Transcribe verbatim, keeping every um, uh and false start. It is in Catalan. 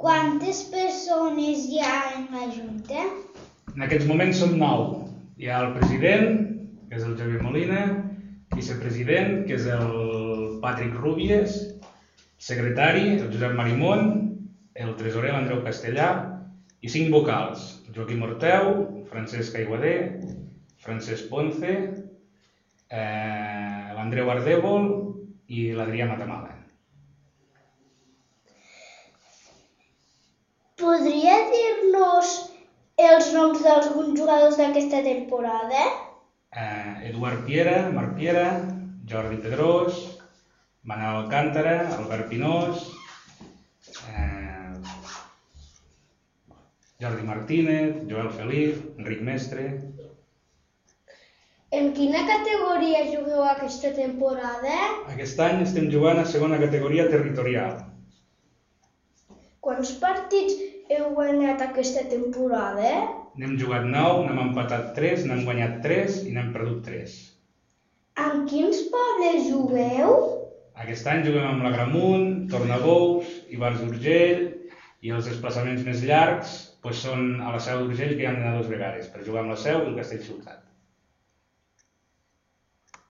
Quantes persones hi ha en la Junta? En aquests moments som nou. Hi ha el president, que és el Javier Molina, vicepresident, que és el Patrick Rubies, secretari, el Josep Marimón, el tresorer, l'Andreu Castellà, i cinc vocals, el Joaquim Orteu, Francesc Aiguader, Francesc Ponce, eh, l'Andreu Ardèvol i l'Adrià Matamala. Podria dir-nos els noms d'alguns jugadors d'aquesta temporada? Eh, Eduard Piera, Marc Piera, Jordi Pedrós, Manel Alcántara, Albert Pinós, eh, Jordi Martínez, Joel Felip, Enric Mestre. En quina categoria jugueu aquesta temporada? Aquest any estem jugant a segona categoria territorial. Quants partits heu guanyat aquesta temporada? N'hem jugat nou, n'hem empatat tres, n'hem guanyat tres i n'hem perdut tres. Amb quins pobles jugueu? Aquest any juguem amb l'Agramunt, Tornabous, Ivars d'Urgell i els desplaçaments més llargs doncs són a la Seu d'Urgell, que hi hem d'anar dues vegades per jugar amb la Seu i el Castellciutat.